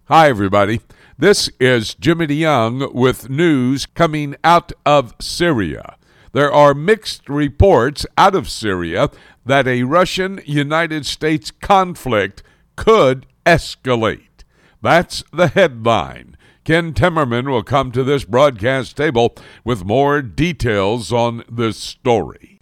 Hi, everybody. This is Jimmy DeYoung with news coming out of Syria. There are mixed reports out of Syria that a Russian-United States conflict could escalate. That's the headline. Ken Timmerman will come to this broadcast table with more details on this story.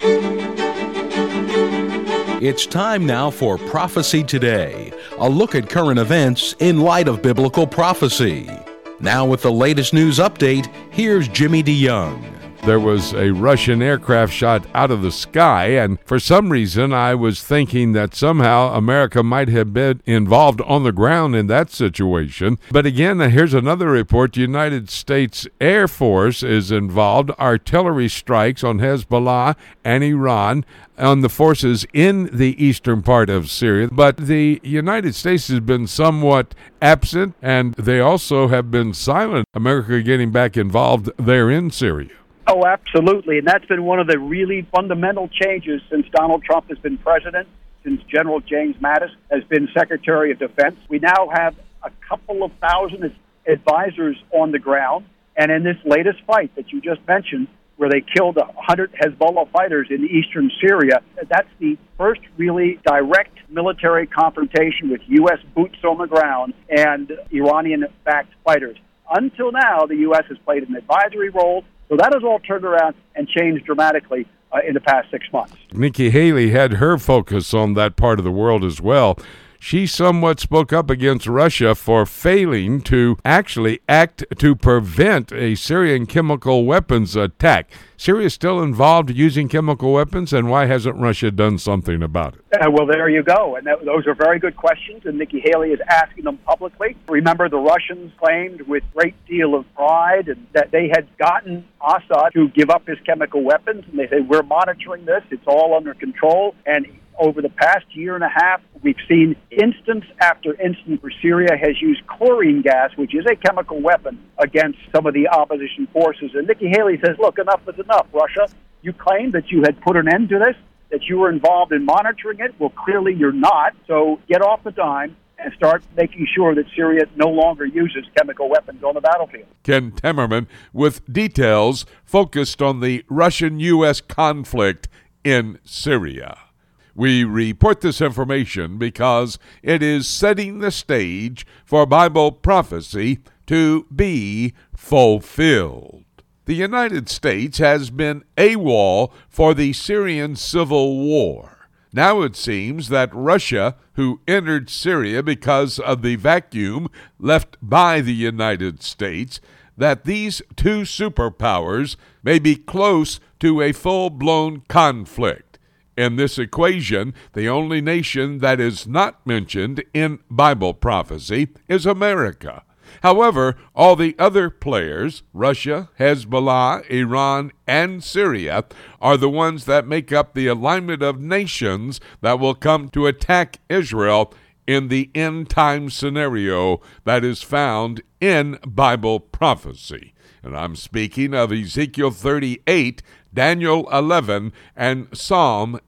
It's time now for Prophecy Today, a look at current events in light of biblical prophecy. Now with the latest news update, here's Jimmy DeYoung. There was a Russian aircraft shot out of the sky, and for some reason I was thinking that somehow America might have been involved on the ground in that situation. But again, here's another report. The United States Air Force is involved. Artillery strikes on Hezbollah and Iran on the forces in the eastern part of Syria. But the United States has been somewhat absent, and they also have been silent. America getting back involved there in Syria. Oh, absolutely. And that's been one of the really fundamental changes since Donald Trump has been president, since General James Mattis has been Secretary of Defense. We now have a couple of thousand advisors on the ground. And in this latest fight that you just mentioned, where they killed 100 Hezbollah fighters in eastern Syria, that's the first really direct military confrontation with U.S. boots on the ground and Iranian-backed fighters. Until now, the U.S. has played an advisory role. So that has all turned around and changed dramatically in the past 6 months. Nikki Haley had her focus on that part of the world as well. She somewhat spoke up against Russia for failing to actually act to prevent a Syrian chemical weapons attack. Syria is still involved using chemical weapons, and why hasn't Russia done something about it? Well, there you go. And those are very good questions, and Nikki Haley is asking them publicly. Remember, the Russians claimed with great deal of pride and that they had gotten Assad to give up his chemical weapons, and they say, we're monitoring this, it's all under control. And over the past year and a half, we've seen instance after instance where Syria has used chlorine gas, which is a chemical weapon, against some of the opposition forces. And Nikki Haley says, look, enough is enough, Russia. You claimed that you had put an end to this, that you were involved in monitoring it. Well, clearly you're not. So get off the dime and start making sure that Syria no longer uses chemical weapons on the battlefield. Ken Timmerman with details focused on the Russian-U.S. conflict in Syria. We report this information because it is setting the stage for Bible prophecy to be fulfilled. The United States has been AWOL for the Syrian civil war. Now it seems that Russia, who entered Syria because of the vacuum left by the United States, that these two superpowers may be close to a full-blown conflict. In this equation, the only nation that is not mentioned in Bible prophecy is America. However, all the other players, Russia, Hezbollah, Iran, and Syria, are the ones that make up the alignment of nations that will come to attack Israel in the end-time scenario that is found in Bible prophecy. And I'm speaking of Ezekiel 38, Daniel 11, and Psalm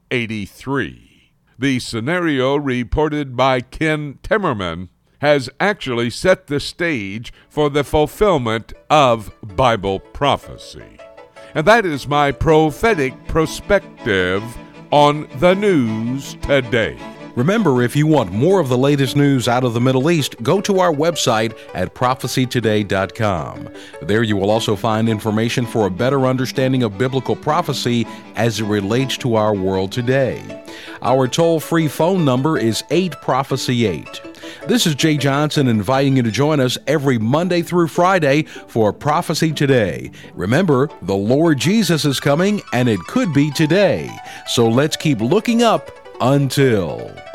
83. The scenario reported by Ken Timmerman has actually set the stage for the fulfillment of Bible prophecy. And that is my prophetic perspective on the news today. Remember, if you want more of the latest news out of the Middle East, go to our website at prophecytoday.com. There you will also find information for a better understanding of biblical prophecy as it relates to our world today. Our toll-free phone number is 8-PROPHECY-8. This is Jay Johnson inviting you to join us every Monday through Friday for Prophecy Today. Remember, the Lord Jesus is coming, and it could be today. So let's keep looking up until...